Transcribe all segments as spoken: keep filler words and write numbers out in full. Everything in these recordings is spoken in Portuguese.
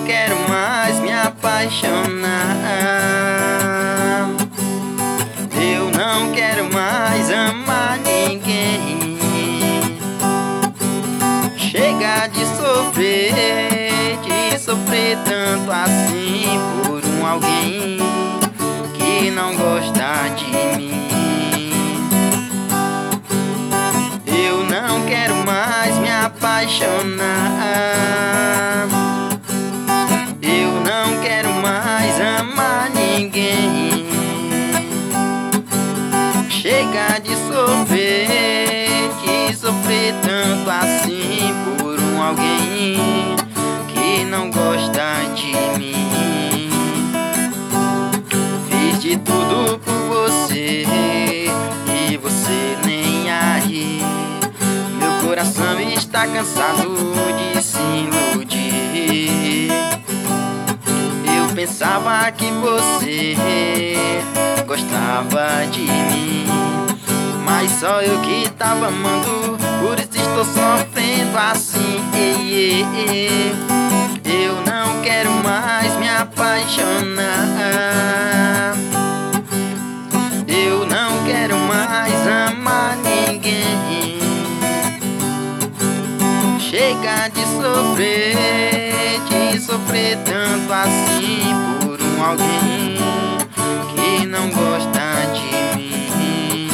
quero mais me apaixonar. Eu não quero mais amar ninguém. Chega de sofrer, de sofrer tanto assim por um alguém que não gosta de mim. Eu não quero mais me apaixonar. Eu não quero mais amar ninguém. Chega de sofrer, de sofrer tanto assim por um alguém que não gosta de mim. Fiz de tudo por você e você nem aí. Meu coração está cansado de se iludir. Eu pensava que você gostava de mim, mas só eu que tava amando, por isso estou sofrendo assim. Eu não quero mais me apaixonar. Eu não quero mais amar ninguém. Chega de sofrer, de sofrer tanto assim por um alguém que não gosta de mim.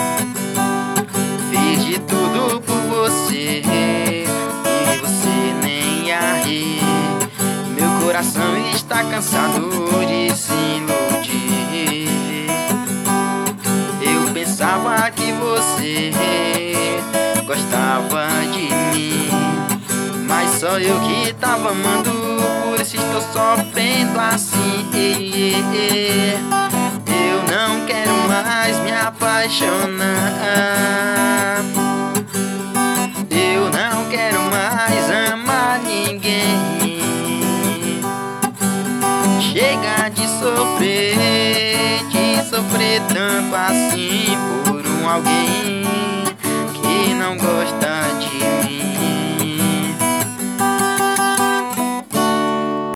Fiz de tudo por você e você nem aí. Meu coração está cansado de se iludir. Eu pensava que você gostava de mim, mas só eu que tava amando, por isso estou sofrendo assim. Eu não quero mais me apaixonar. Eu não quero mais amar ninguém. Chega de sofrer, de sofrer tanto assim por um alguém que não gosta de mim.